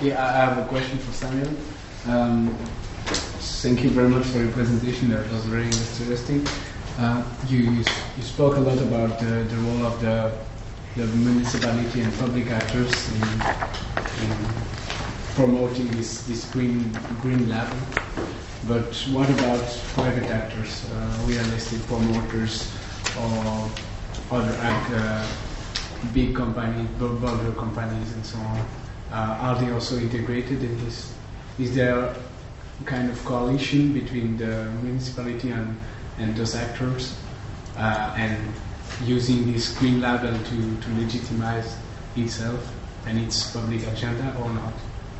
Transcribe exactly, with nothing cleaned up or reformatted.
Yeah, I have a question for Samuel. Um, thank you very much for your presentation. That was very interesting. Uh, you, you you spoke a lot about the, the role of the the municipality and public actors in, in promoting this this green green lab. But what about private actors, uh, real estate promoters, or other uh, big companies, bulk companies, and so on? Uh, are they also integrated in this? Is there a kind of coalition between the municipality and, and those actors, uh, and using this green label to, to legitimize itself and its public agenda, or not?